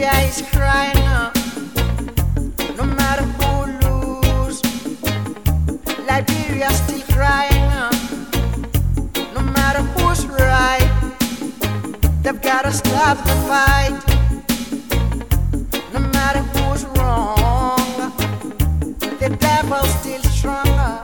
is crying out. No matter who lose, Liberia still crying out. No matter who's right, they've gotta stop the fight. No matter who's wrong, the devil's still stronger.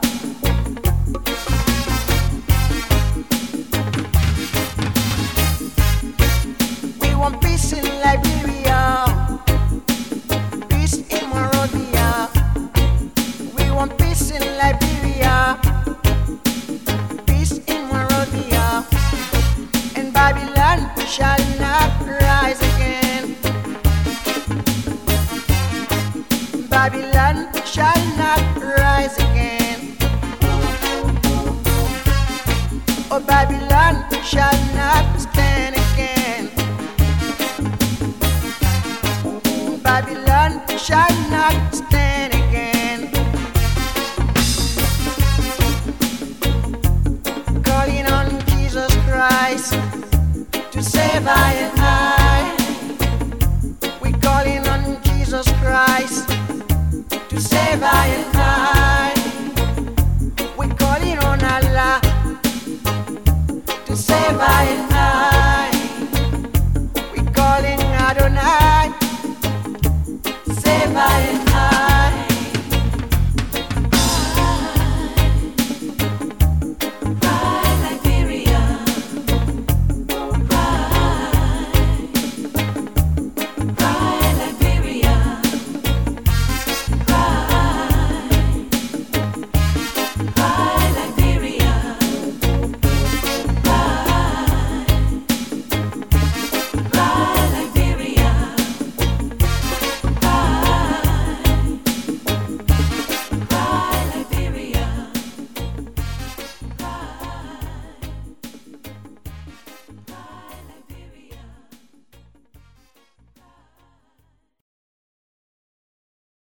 We want peace in Liberia, peace in Monrovia. We want peace in Liberia, peace in Monrovia. And Babylon shall not rise again. Babylon shall not rise again. Oh, Babylon shall not stand again. Babylon shall not stand again. Calling on Jesus Christ to save I and I. We calling on Jesus Christ to save I and I. We calling on Allah to save I and I. We calling Adonai, save I and